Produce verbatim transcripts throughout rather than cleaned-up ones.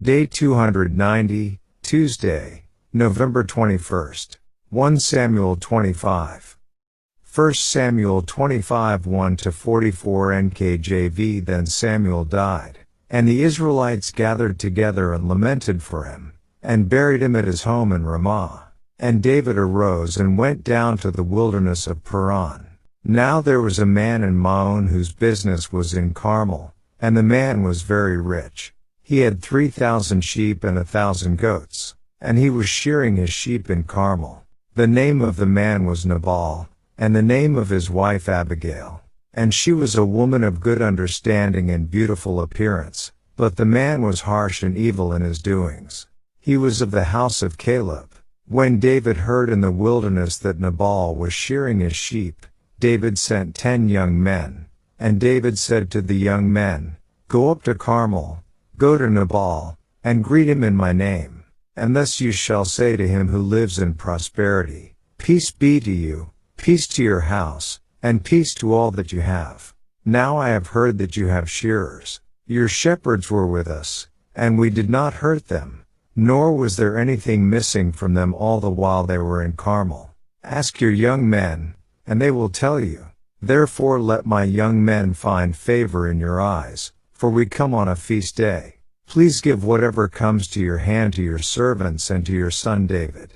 Day two hundred ninety, Tuesday, November twenty-first. First Samuel twenty-five. First Samuel twenty-five one to forty-four N K J V. Then Samuel died, and the Israelites gathered together and lamented for him, and buried him at his home in Ramah. And David arose and went down to the wilderness of Paran. Now there was a man in Maon whose business was in Carmel, and the man was very rich. He had three thousand sheep and a thousand goats, and he was shearing his sheep in Carmel. The name of the man was Nabal, and the name of his wife Abigail. And she was a woman of good understanding and beautiful appearance, but the man was harsh and evil in his doings. He was of the house of Caleb. When David heard in the wilderness that Nabal was shearing his sheep, David sent ten young men. And David said to the young men, "Go up to Carmel, go to Nabal, and greet him in my name. And thus you shall say to him who lives in prosperity, Peace be to you, peace to your house, and peace to all that you have. Now I have heard that you have shearers. Your shepherds were with us, and we did not hurt them, nor was there anything missing from them all the while they were in Carmel. Ask your young men, and they will tell you. Therefore let my young men find favor in your eyes, for we come on a feast day. Please give whatever comes to your hand to your servants and to your son David."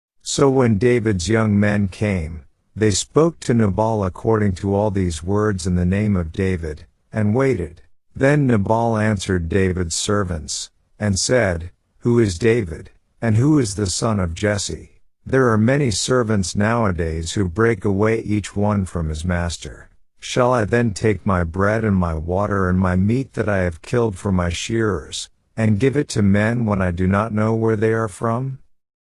So when David's young men came, they spoke to Nabal according to all these words in the name of David, and waited. Then Nabal answered David's servants, and said, "Who is David, and who is the son of Jesse? There are many servants nowadays who break away each one from his master. Shall I then take my bread and my water and my meat that I have killed for my shearers, and give it to men when I do not know where they are from?"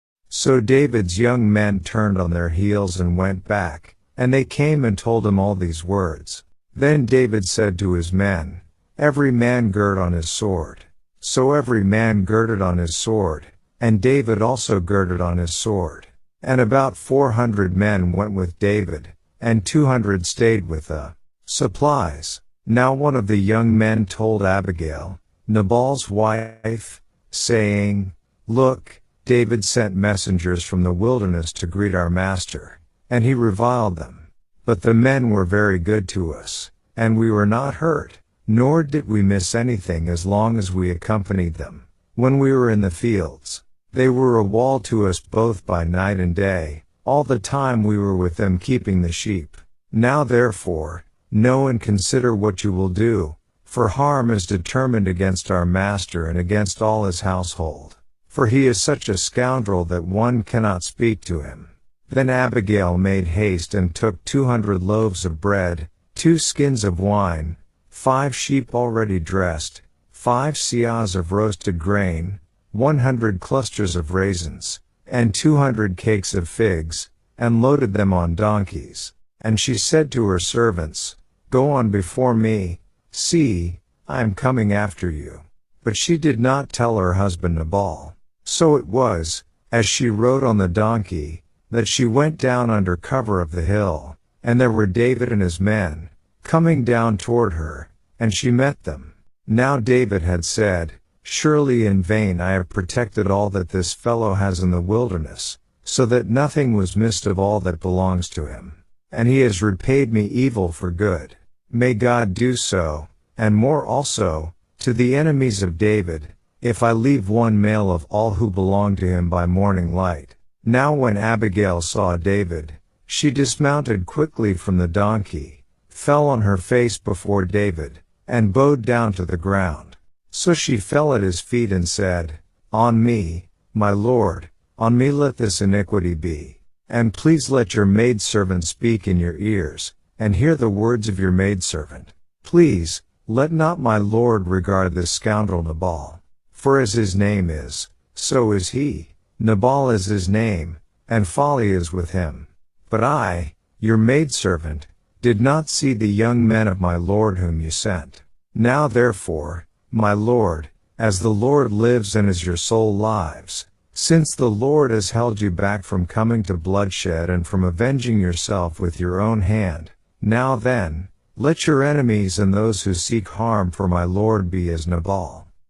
So David's young men turned on their heels and went back, and they came and told him all these words. Then David said to his men, "Every man gird on his sword." So every man girded on his sword, and David also girded on his sword. And about four hundred men went with David, and two hundred stayed with the supplies. Now one of the young men told Abigail, Nabal's wife, saying, "Look, David sent messengers from the wilderness to greet our master, and he reviled them. But the men were very good to us, and we were not hurt, nor did we miss anything as long as we accompanied them. When we were in the fields, they were a wall to us both by night and day, all the time we were with them keeping the sheep. Now therefore, know and consider what you will do, for harm is determined against our master and against all his household. For he is such a scoundrel that one cannot speak to him." Then Abigail made haste and took two hundred loaves of bread, two skins of wine, five sheep already dressed, five seahs of roasted grain, one hundred clusters of raisins, and two hundred cakes of figs, and loaded them on donkeys. And she said to her servants, "Go on before me, see, I am coming after you." But she did not tell her husband Nabal. So it was, as she rode on the donkey, that she went down under cover of the hill, and there were David and his men, coming down toward her, and she met them. Now David had said, "Surely in vain I have protected all that this fellow has in the wilderness, so that nothing was missed of all that belongs to him. And he has repaid me evil for good. May God do so, and more also, to the enemies of David, if I leave one male of all who belong to him by morning light." Now when Abigail saw David, she dismounted quickly from the donkey, fell on her face before David, and bowed down to the ground. So she fell at his feet and said, "On me, my lord, on me let this iniquity be. And please let your maidservant speak in your ears, and hear the words of your maidservant. Please, let not my lord regard this scoundrel Nabal. For as his name is, so is he. Nabal is his name, and folly is with him. But I, your maidservant, did not see the young men of my lord whom you sent. Now therefore, my lord, as the Lord lives and as your soul lives, since the Lord has held you back from coming to bloodshed and from avenging yourself with your own hand, now then, let your enemies and those who seek harm for my lord be as Nabal.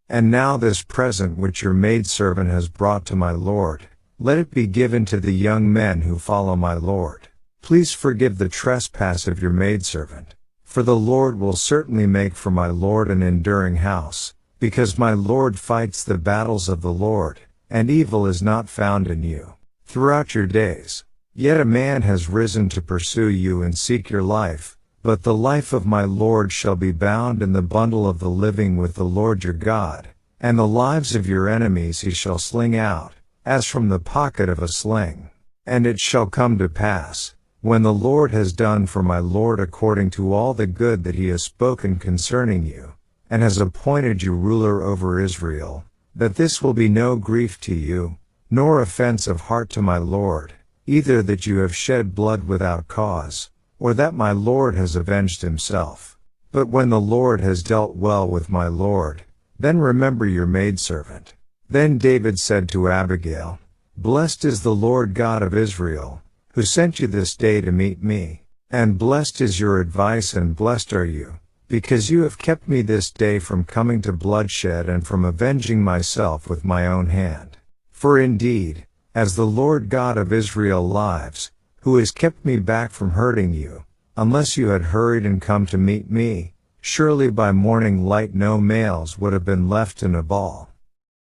And now this present which your maidservant has brought to my lord, let it be given to the young men who follow my lord. Please forgive the trespass of your maidservant. For the Lord will certainly make for my lord an enduring house, because my lord fights the battles of the Lord, and evil is not found in you throughout your days. Yet a man has risen to pursue you and seek your life, but the life of my lord shall be bound in the bundle of the living with the Lord your God, and the lives of your enemies he shall sling out, as from the pocket of a sling. And it shall come to pass, when the Lord has done for my lord according to all the good that he has spoken concerning you, and has appointed you ruler over Israel, that this will be no grief to you, nor offense of heart to my lord, either that you have shed blood without cause, or that my lord has avenged himself. But when the Lord has dealt well with my lord, then remember your maidservant. Then David said to Abigail, Blessed is the Lord God of Israel, who sent you this day to meet me. And blessed is your advice and blessed are you, because you have kept me this day from coming to bloodshed and from avenging myself with my own hand. For indeed, as the Lord God of Israel lives, who has kept me back from hurting you, unless you had hurried and come to meet me, surely by morning light no males would have been left to Nabal.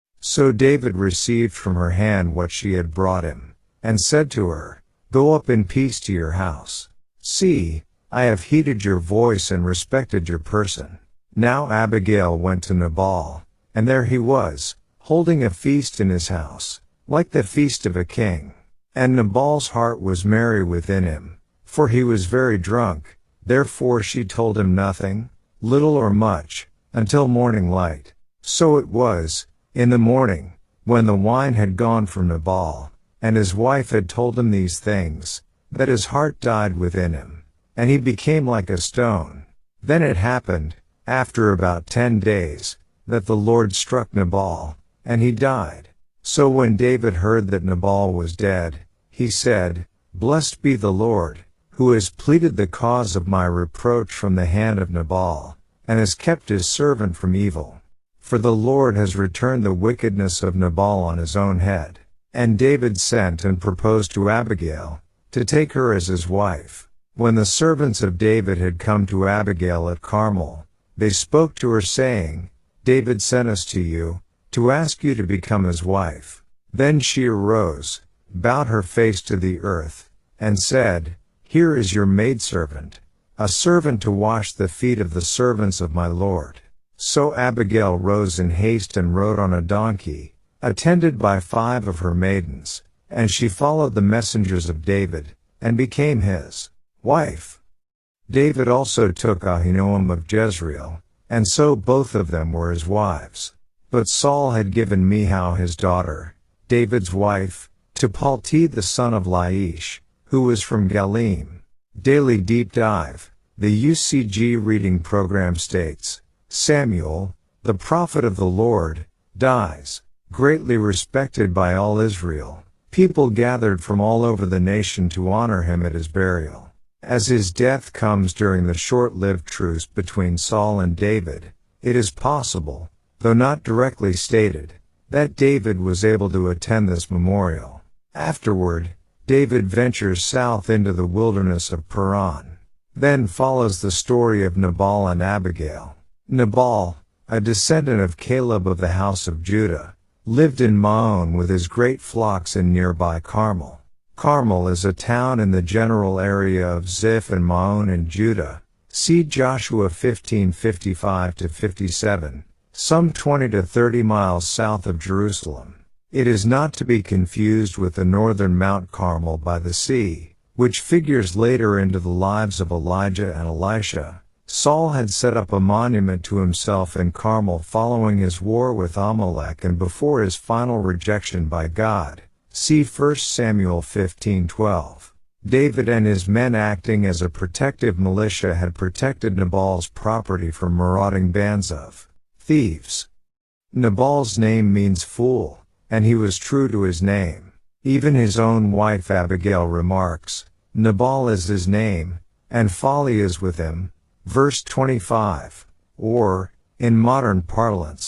So David received from her hand what she had brought him, and said to her, Go up in peace to your house. See, I have heeded your voice and respected your person. Now Abigail went to Nabal, and there he was, holding a feast in his house, like the feast of a king. And Nabal's heart was merry within him, for he was very drunk, therefore she told him nothing, little or much, until morning light. So it was, in the morning, when the wine had gone from Nabal, and his wife had told him these things, that his heart died within him, and he became like a stone. Then it happened, after about ten days, that the Lord struck Nabal, and he died. So when David heard that Nabal was dead, he said, Blessed be the Lord, who has pleaded the cause of my reproach from the hand of Nabal, and has kept his servant from evil. For the Lord has returned the wickedness of Nabal on his own head. And David sent and proposed to Abigail, to take her as his wife. When the servants of David had come to Abigail at Carmel, they spoke to her saying, David sent us to you, to ask you to become his wife. Then she arose, bowed her face to the earth, and said, Here is your maidservant, a servant to wash the feet of the servants of my lord. So Abigail rose in haste and rode on a donkey, attended by five of her maidens, and she followed the messengers of David, and became his wife. David also took Ahinoam of Jezreel, and so both of them were his wives. But Saul had given Michal his daughter, David's wife, to Palti the son of Laish, who was from Galim. Daily Deep Dive, the U C G reading program states, Samuel, the prophet of the Lord, dies. Greatly respected by all Israel, people gathered from all over the nation to honor him at his burial. As his death comes during the short-lived truce between Saul and David, it is possible, though not directly stated, that David was able to attend this memorial. Afterward, David ventures south into the wilderness of Paran. Then follows the story of Nabal and Abigail. Nabal, a descendant of Caleb of the house of Judah, lived in Maon with his great flocks in nearby Carmel. Carmel is a town in the general area of Ziph and Maon in Judah. See Joshua fifteen fifty-five to fifty-seven, some twenty to thirty miles south of Jerusalem. It is not to be confused with the northern Mount Carmel by the sea, which figures later into the lives of Elijah and Elisha. Saul had set up a monument to himself in Carmel following his war with Amalek and before his final rejection by God. See First Samuel fifteen twelve. David and his men, acting as a protective militia, had protected Nabal's property from marauding bands of thieves. Nabal's name means fool, and he was true to his name. Even his own wife Abigail remarks, Nabal is his name, and folly is with him. Verse twenty-five, or, in modern parlance,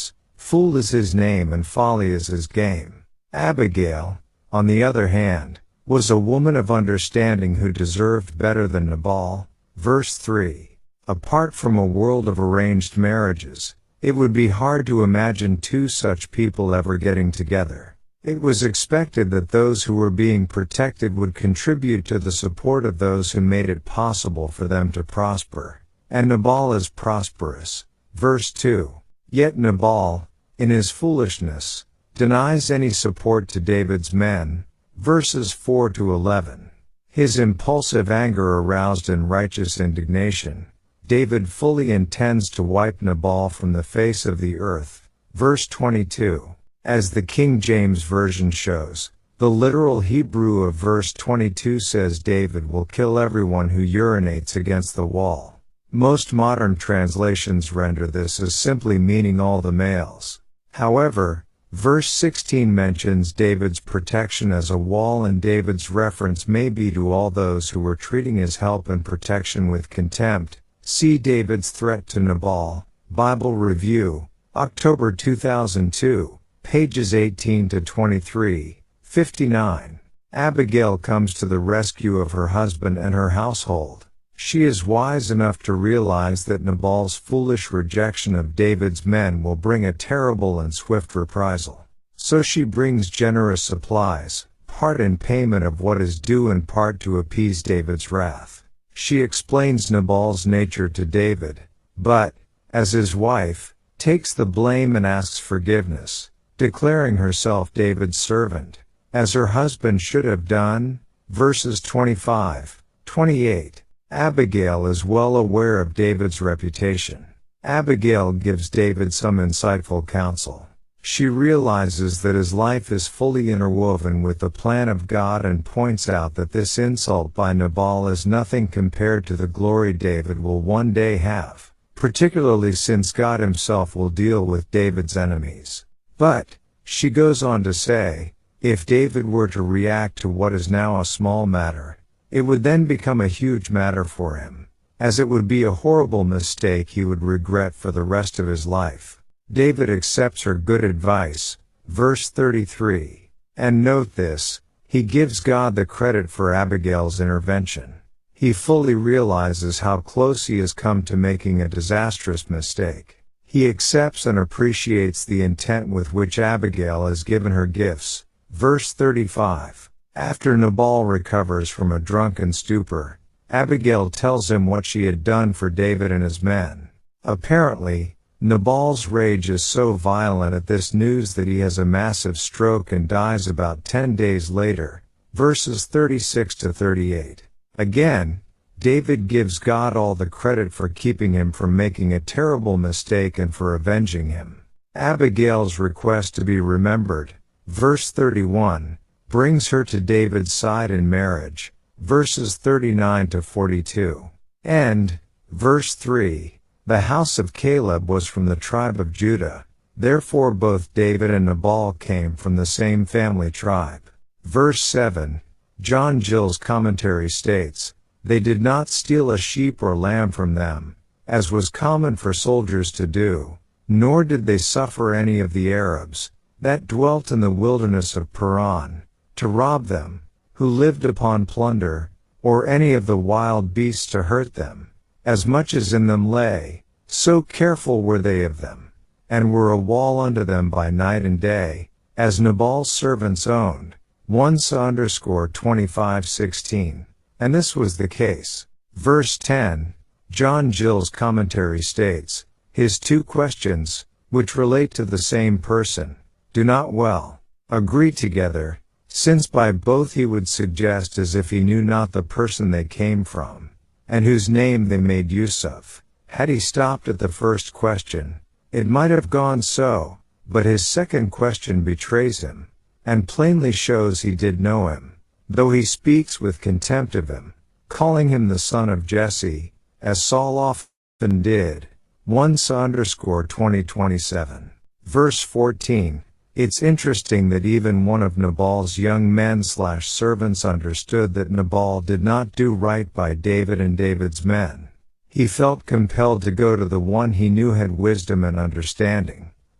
Fool is his name and folly is his game. Abigail, on the other hand, was a woman of understanding who deserved better than Nabal. Verse three. Apart from a world of arranged marriages, it would be hard to imagine two such people ever getting together. It was expected that those who were being protected would contribute to the support of those who made it possible for them to prosper. And Nabal is prosperous. Verse two. Yet Nabal, in his foolishness, denies any support to David's men. Verses four to eleven. His impulsive anger aroused in righteous indignation. David fully intends to wipe Nabal from the face of the earth. Verse twenty-two. As the King James Version shows, the literal Hebrew of verse twenty-two says David will kill everyone who urinates against the wall. Most modern translations render this as simply meaning all the males. However, verse sixteen mentions David's protection as a wall, and David's reference may be to all those who were treating his help and protection with contempt. See David's threat to Nabal, Bible Review, October two thousand two, pages eighteen to twenty-three, fifty-nine. Abigail comes to the rescue of her husband and her household. She is wise enough to realize that Nabal's foolish rejection of David's men will bring a terrible and swift reprisal. So she brings generous supplies, part in payment of what is due and part to appease David's wrath. She explains Nabal's nature to David, but, as his wife, takes the blame and asks forgiveness, declaring herself David's servant, as her husband should have done. Verses twenty-five, twenty-eight. Abigail is well aware of David's reputation. Abigail gives David some insightful counsel. She realizes that his life is fully interwoven with the plan of God and points out that this insult by Nabal is nothing compared to the glory David will one day have, particularly since God himself will deal with David's enemies. But, she goes on to say, if David were to react to what is now a small matter, it would then become a huge matter for him, as it would be a horrible mistake he would regret for the rest of his life. David accepts her good advice. Verse thirty-three. And note this, he gives God the credit for Abigail's intervention. He fully realizes how close he has come to making a disastrous mistake. He accepts and appreciates the intent with which Abigail has given her gifts. Verse thirty-five. After Nabal recovers from a drunken stupor, Abigail tells him what she had done for David and his men. Apparently, Nabal's rage is so violent at this news that he has a massive stroke and dies about ten days later. Verses thirty-six to thirty-eight. Again, David gives God all the credit for keeping him from making a terrible mistake and for avenging him. Abigail's request to be remembered, verse thirty-one, brings her to David's side in marriage. Verses thirty-nine to forty-two. And, verse three, the house of Caleb was from the tribe of Judah, therefore both David and Nabal came from the same family tribe. Verse seven, John Gill's commentary states, they did not steal a sheep or lamb from them, as was common for soldiers to do, nor did they suffer any of the Arabs, that dwelt in the wilderness of Paran, to rob them, who lived upon plunder, or any of the wild beasts to hurt them, as much as in them lay, so careful were they of them, and were a wall unto them by night and day, as Nabal's servants owned. one underscore twenty-five sixteen. And this was the case. Verse ten, John Gill's commentary states, his two questions, which relate to the same person, do not well agree together, since by both he would suggest as if he knew not the person they came from, and whose name they made use of. Had he stopped at the first question, it might have gone so, but his second question betrays him, and plainly shows he did know him, though he speaks with contempt of him, calling him the son of Jesse, as Saul often did. one underscore twenty twenty-seven. Verse fourteen. It's interesting that even one of Nabal's young men slash servants understood that Nabal did not do right by David and David's men. He felt compelled to go to the one he knew had wisdom and understanding,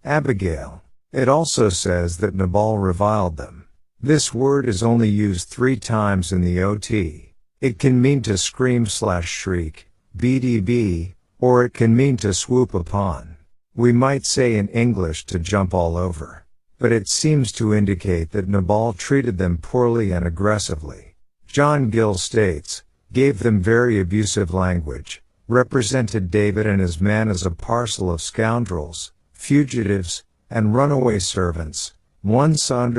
Abigail. It also says that Nabal reviled them. This word is only used three times in the O T. It can mean to scream slash shriek, B D B, or it can mean to swoop upon. We might say in English to jump all over. But it seems to indicate that Nabal treated them poorly and aggressively. John Gill states, gave them very abusive language, represented David and his men as a parcel of scoundrels, fugitives, and runaway servants, one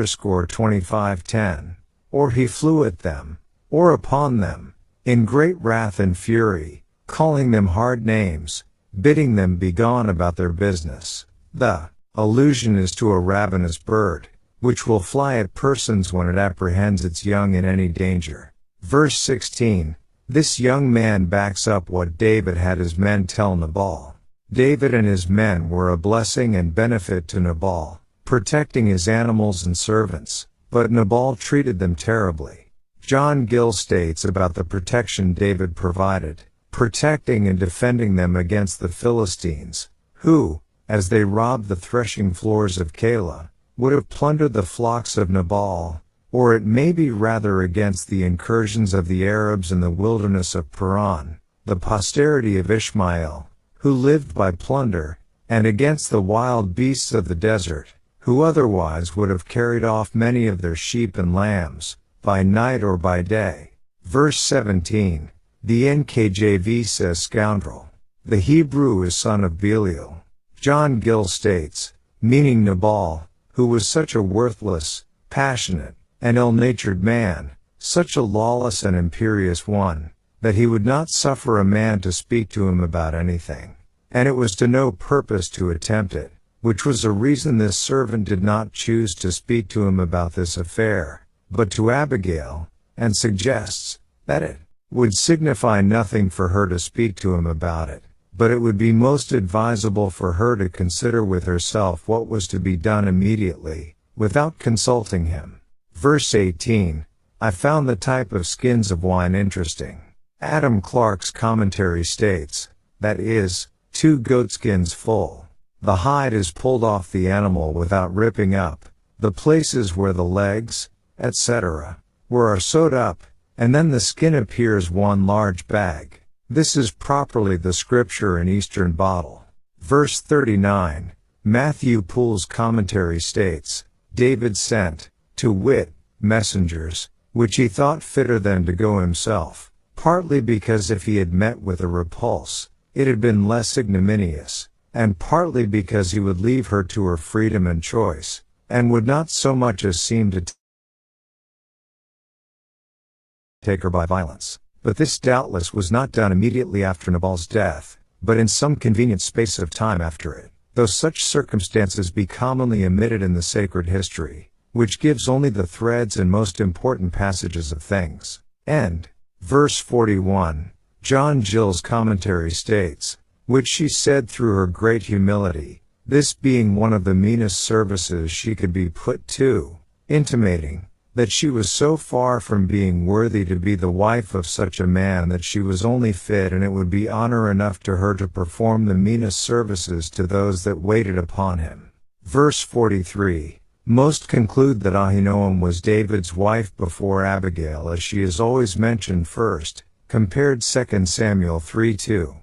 twenty-five ten, or he flew at them, or upon them, in great wrath and fury, calling them hard names, bidding them be gone about their business. The allusion is to a ravenous bird, which will fly at persons when it apprehends its young in any danger. Verse sixteen, this young man backs up what David had his men tell Nabal. David and his men were a blessing and benefit to Nabal, protecting his animals and servants, but Nabal treated them terribly. John Gill states about the protection David provided, protecting and defending them against the Philistines, who, as they robbed the threshing floors of Keilah, would have plundered the flocks of Nabal, or it may be rather against the incursions of the Arabs in the wilderness of Paran, the posterity of Ishmael, who lived by plunder, and against the wild beasts of the desert, who otherwise would have carried off many of their sheep and lambs, by night or by day. Verse seventeen, the N K J V says scoundrel. The Hebrew is son of Belial. John Gill states, meaning Nabal, who was such a worthless, passionate, and ill-natured man, such a lawless and imperious one, that he would not suffer a man to speak to him about anything. And it was to no purpose to attempt it, which was a reason this servant did not choose to speak to him about this affair, but to Abigail, and suggests that it would signify nothing for her to speak to him about it, but it would be most advisable for her to consider with herself what was to be done immediately, without consulting him. Verse eighteen, I found the type of skins of wine interesting. Adam Clarke's commentary states, that is, two goatskins full. The hide is pulled off the animal without ripping up, the places where the legs, et cetera, were are sewed up, and then the skin appears one large bag. This is properly the scripture in Eastern bottle. Verse thirty-nine, Matthew Poole's commentary states, David sent, to wit, messengers, which he thought fitter than to go himself. Partly because if he had met with a repulse, it had been less ignominious, and partly because he would leave her to her freedom and choice, and would not so much as seem to t- take her by violence. But this doubtless was not done immediately after Nabal's death, but in some convenient space of time after it, though such circumstances be commonly omitted in the sacred history, which gives only the threads and most important passages of things. End. Verse forty-one, John Gill's commentary states, which she said through her great humility, this being one of the meanest services she could be put to, intimating, that she was so far from being worthy to be the wife of such a man that she was only fit and it would be honor enough to her to perform the meanest services to those that waited upon him. Verse forty-three, most conclude that Ahinoam was David's wife before Abigail as she is always mentioned first, compared Second Samuel three two.